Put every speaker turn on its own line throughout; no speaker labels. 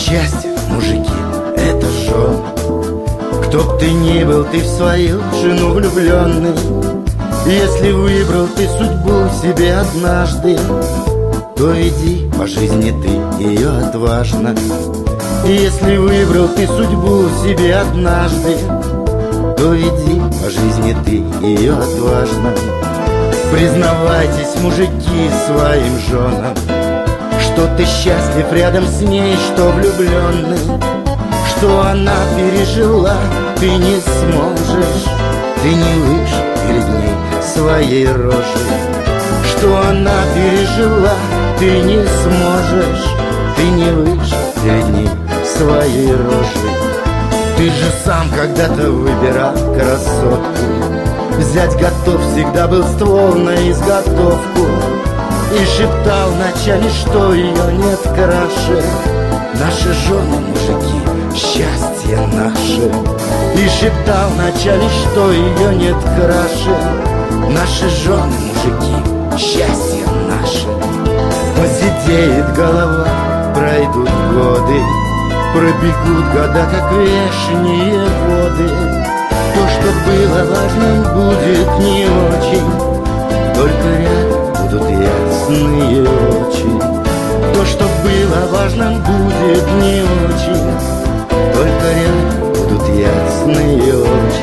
счастье, мужики, это жен. Кто б ты ни был, ты в свою жену влюбленный. Если выбрал ты судьбу себе однажды, то веди по жизни ты ее отважно. Если выбрал ты судьбу себе однажды, то веди по жизни ты ее отважно. Признавайтесь, мужики, своим женам, что ты счастлив рядом с ней, что влюбленный. Что она пережила, ты не сможешь, ты не выше перед ней своей рожи. Что она пережила, ты не сможешь, ты не выше перед ней своей рожи. Ты же сам когда-то выбирал красотку, взять готов всегда был ствол на изготовку. И шептал вначале, что ее нет краше. Наши жены, мужики, счастье наше. И шептал вначале, что ее нет краше. Наши жены, мужики, счастье наше. Посидеет голова, пройдут годы, пробегут года, как вешние воды. То, что было важным, будет не очень, только рядом будут ясные очи. То, что было важным, будет не очень, только рядом будут ясные очи.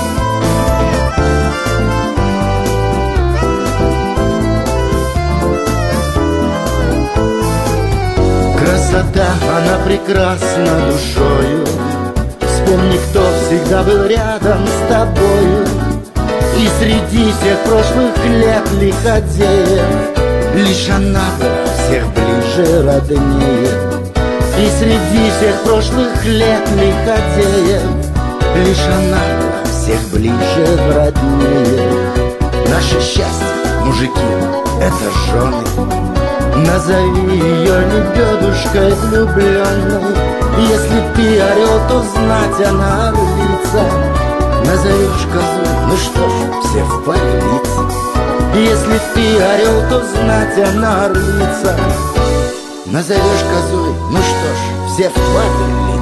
Красота, она прекрасна душою. Вспомни, кто всегда был рядом с тобою. И среди всех прошлых лет лиходеев лишь она была всех ближе, роднее. И среди всех прошлых лет лиходеев лишь она была всех ближе, роднее. Наше счастье, мужики, это жены. Назови ее лебедушкой влюбленной. Если ты орел, то знать она орлица. Назовешь козу, ну что ж, все в паре лица. Если ты орел, то знать она орлица. Назовешь козой, ну что ж, все в паре лица.